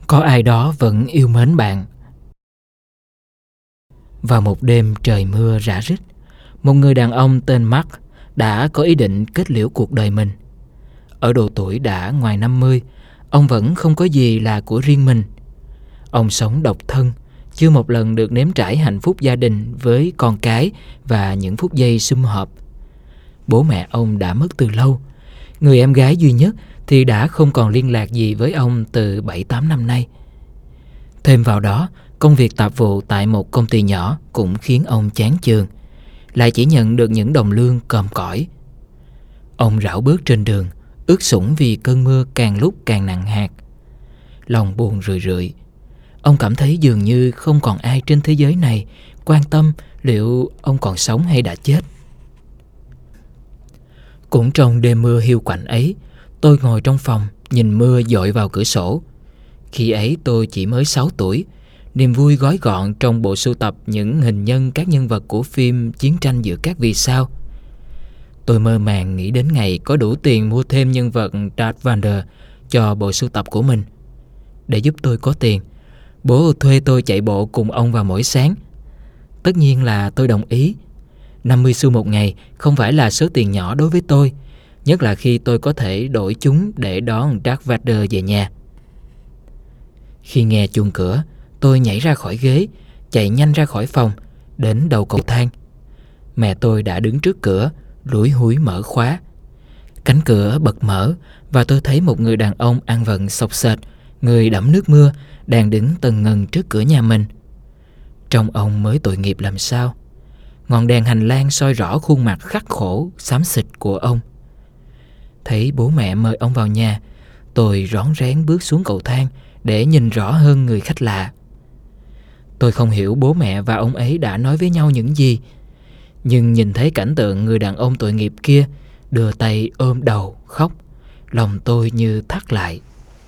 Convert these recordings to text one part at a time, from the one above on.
Có ai đó vẫn yêu mến bạn. Vào một đêm trời mưa rả rích, một người đàn ông tên Mark đã có ý định kết liễu cuộc đời mình. Ở độ tuổi đã ngoài 50, ông vẫn không có gì là của riêng mình. Ông sống độc thân, chưa một lần được nếm trải hạnh phúc gia đình với con cái và những phút giây sum họp. Bố mẹ ông đã mất từ lâu. Người em gái duy nhất thì đã không còn liên lạc gì với ông từ 7-8 năm nay. Thêm vào đó, công việc tạp vụ tại một công ty nhỏ cũng khiến ông chán chường, lại chỉ nhận được những đồng lương còm cõi. Ông rảo bước trên đường, ướt sũng vì cơn mưa càng lúc càng nặng hạt. Lòng buồn rười rượi. Ông cảm thấy dường như không còn ai trên thế giới này quan tâm liệu ông còn sống hay đã chết. Cũng trong đêm mưa hiu quạnh ấy, tôi ngồi trong phòng nhìn mưa dội vào cửa sổ. Khi ấy tôi chỉ mới 6 tuổi, niềm vui gói gọn trong bộ sưu tập những hình nhân các nhân vật của phim Chiến tranh giữa các vì sao. Tôi mơ màng nghĩ đến ngày có đủ tiền mua thêm nhân vật Darth Vader cho bộ sưu tập của mình. Để giúp tôi có tiền, bố thuê tôi chạy bộ cùng ông vào mỗi sáng. Tất nhiên là tôi đồng ý. 50 xu một ngày không phải là số tiền nhỏ đối với tôi, nhất là khi tôi có thể đổi chúng để đón Darth Vader về nhà. Khi nghe chuông cửa, tôi nhảy ra khỏi ghế, chạy nhanh ra khỏi phòng, đến đầu cầu thang. Mẹ tôi đã đứng trước cửa, lủi húi mở khóa. Cánh cửa bật mở và tôi thấy một người đàn ông ăn vận xộc xệch, người đẫm nước mưa, đang đứng tần ngần trước cửa nhà mình. Trông ông mới tội nghiệp làm sao. Ngọn đèn hành lang soi rõ khuôn mặt khắc khổ, xám xịt của ông. Thấy bố mẹ mời ông vào nhà, tôi rón rén bước xuống cầu thang để nhìn rõ hơn người khách lạ. Tôi không hiểu bố mẹ và ông ấy đã nói với nhau những gì, nhưng nhìn thấy cảnh tượng người đàn ông tội nghiệp kia đưa tay ôm đầu khóc, lòng tôi như thắt lại.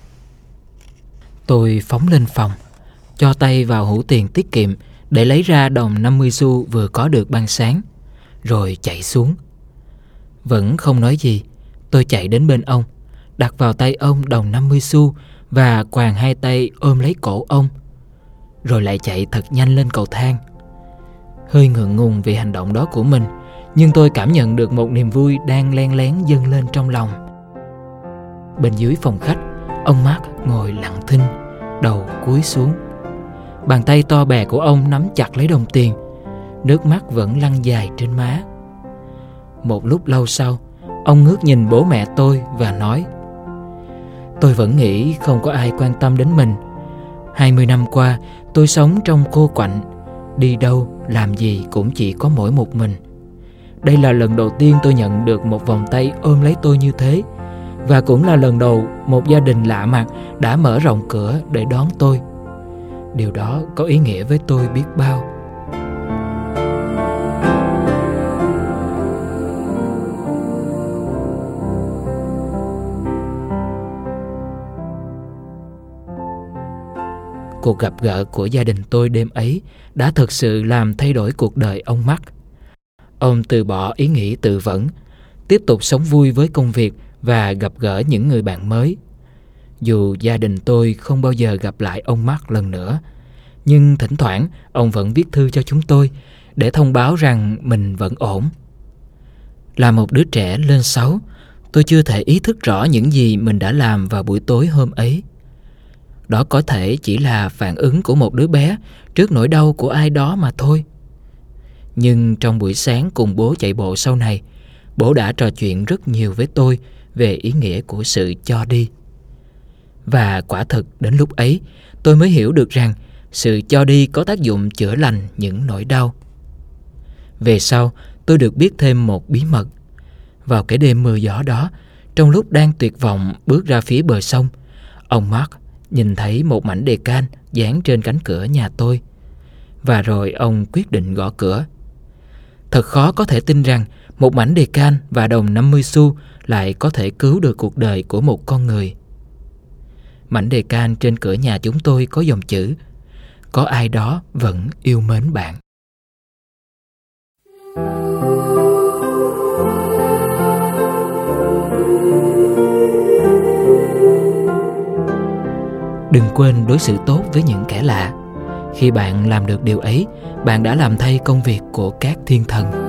Tôi phóng lên phòng, cho tay vào hũ tiền tiết kiệm để lấy ra đồng 50 xu vừa có được ban sáng, rồi chạy xuống. Vẫn không nói gì, tôi chạy đến bên ông, đặt vào tay ông đồng 50 xu và quàng hai tay ôm lấy cổ ông, rồi lại chạy thật nhanh lên cầu thang. Hơi ngượng ngùng vì hành động đó của mình, nhưng tôi cảm nhận được một niềm vui đang len lén dâng lên trong lòng. Bên dưới phòng khách, ông Mark ngồi lặng thinh, đầu cúi xuống. Bàn tay to bè của ông nắm chặt lấy đồng tiền, nước mắt vẫn lăn dài trên má. Một lúc lâu sau, ông ngước nhìn bố mẹ tôi và nói: "Tôi vẫn nghĩ không có ai quan tâm đến mình. 20 năm qua, tôi sống trong cô quạnh, đi đâu, làm gì cũng chỉ có mỗi một mình. Đây là lần đầu tiên tôi nhận được một vòng tay ôm lấy tôi như thế, và cũng là lần đầu một gia đình lạ mặt đã mở rộng cửa để đón tôi. Điều đó có ý nghĩa với tôi biết bao." Cuộc gặp gỡ của gia đình tôi đêm ấy đã thực sự làm thay đổi cuộc đời ông Mark. Ông từ bỏ ý nghĩ tự vẫn, tiếp tục sống vui với công việc và gặp gỡ những người bạn mới. Dù gia đình tôi không bao giờ gặp lại ông Mark lần nữa, nhưng thỉnh thoảng ông vẫn viết thư cho chúng tôi để thông báo rằng mình vẫn ổn. Là một đứa trẻ lên 6, tôi chưa thể ý thức rõ những gì mình đã làm vào buổi tối hôm ấy. Đó có thể chỉ là phản ứng của một đứa bé trước nỗi đau của ai đó mà thôi. Nhưng trong buổi sáng cùng bố chạy bộ sau này, bố đã trò chuyện rất nhiều với tôi về ý nghĩa của sự cho đi. Và quả thực đến lúc ấy, tôi mới hiểu được rằng sự cho đi có tác dụng chữa lành những nỗi đau. Về sau, tôi được biết thêm một bí mật. Vào cái đêm mưa gió đó, trong lúc đang tuyệt vọng bước ra phía bờ sông, ông Mark nhìn thấy một mảnh đề can dán trên cánh cửa nhà tôi. Và rồi ông quyết định gõ cửa. Thật khó có thể tin rằng một mảnh đề can và đồng 50 xu lại có thể cứu được cuộc đời của một con người. Mảnh đề can trên cửa nhà chúng tôi có dòng chữ: "Có ai đó vẫn yêu mến bạn." Đừng quên đối xử tốt với những kẻ lạ. Khi bạn làm được điều ấy, bạn đã làm thay công việc của các thiên thần.